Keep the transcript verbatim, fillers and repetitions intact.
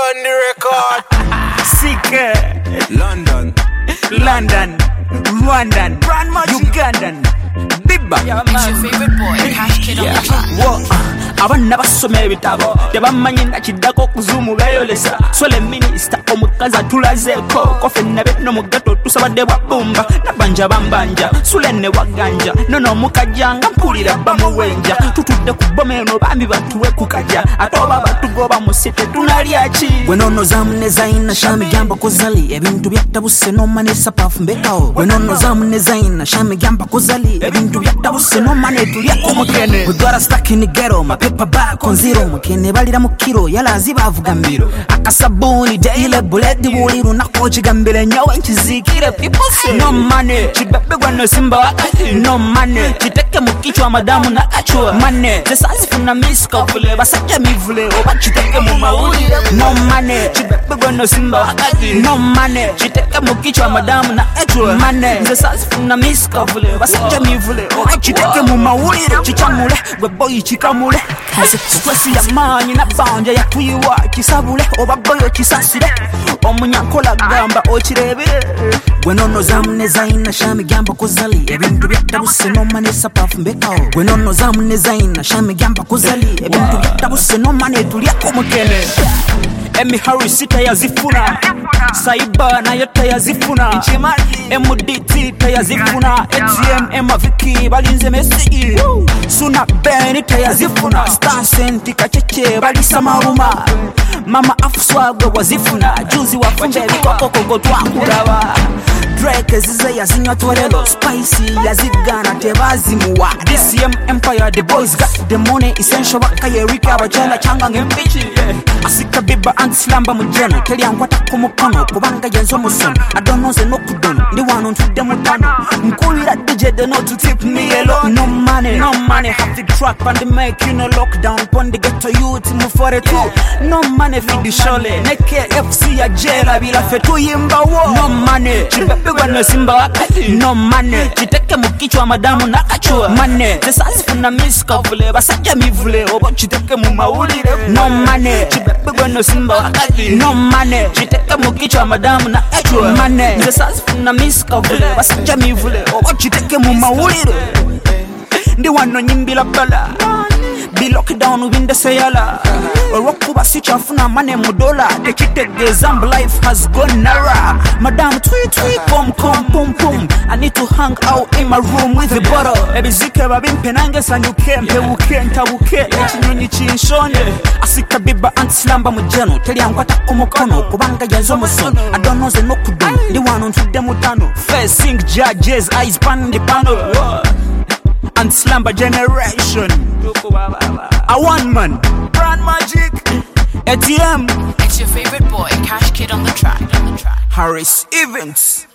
on the record. Sick. London, London, Rwandan, Ugandan, Bibba. It's your favorite boy, Cash Kid on the track. Abana basoma ebitabo tebamanyi nakiddako okuzuumu beeyolesa swele minisita omukazi atulazeeko kofe nabe no mugato tusabadde bwa bbumba nabanja bambanja sule ne waganja nono omukajjanga mpulira bamuwenja tutudde ku bboma eno bambi batuwe ku kajja ate oba batugoba mu site tunalya ki gwe nono zaamu ne zaina shamigamba kozali ebintu byattabuse n'omanesa paafu mbekawo gwe nono zaamu ne zaina shamigamba kozali ebintu byattabuse n'omane tulyako mukene gwe dwara stakini gero paper back on zero mukene balira mu kiro yalazi bavuga mbiro akasabuni daily bullet buliru nakojigambire nyawe nkizikire people say no money chibabegwa no simba wakati no money chiteke mu kichwa madamu na kachwa money zesazifuna miska vule basajja mivule oba chiteke mu mawuli no money chibabegwa no simba wakati no money chiteke mu kichwa madamu na kachwa money zesazifuna miska vule basajja mivule oba chiteke mu mawuli chichamule gwe boy chikamule Stresi ya manyi na banja ya tuyiwa kisabule oba boyo kisasire omunyakola gamba okirebere gwe nono zaamu ne zaina shamigamba kozali ebintu byattabuse n'omanesa paafu mbekawo gwe nono zaamu ne zaina shamigamba kozali ebintu byattabuse n'omane tulyako mukene Emi Harris tayazifuna Saiba nayo tayazifuna M D T tayazifuna A T M Emaviki balinze Messi Suna Beni tayazifuna Star Senti kacheche balisa maruma Mama Afuswagwe wazifuna Juzi wafunje vikoko kogo twakuraba Drake zize yazinywa twerelo Spicy yazigana tebazimuwa D C M Empire the boys got the money Essential bakayerika abajala changa ngembichi Asika biba antislamba mujeno Keliangwata kumukono kubanga yenzo musono Adonoze no kudono Ndi wano ntude mutano Mkuira D J de no to tip me alone No money, no money Have the track and the mic you know lockdown Pon the ghetto youth mufore tu No money feed the shole Neke F C ya jela bila fetu yimba wo No money Chibabegwa no simba wakati No money Chiteke mukichwa madamu na kachua Money Zesazifuna miska vule Basajja mivule Obo chiteke mumaulire No money Chibabegwa no simba wakati No money Chiteke mukichwa madamu na kachua Money Zesazifuna miska vule Basajja mivule Obo chiteke mumaulire Ndi wano nyimbila bala Be locked down within the sayala Orokuba sichafuna mane mudola Tekitege Zamb life has gone nara Madam tweet tweet pom pom pom pom I need to hang out in my room with a bottle Ebi zike babimpe nange sanyuke Mpe wuke nta wuke Chinyonyi chinshonye Asika biba antislamba mujeno Teliangwata kumukono Kubanga yenzo musono Adonoze no kudono Ndi wano ntude mutano First sing judges Eyes pan the panel And slumber generation A one man Brand Magic A T M It's your favorite boy, Cash Kid on the track, on the track. Harris Events.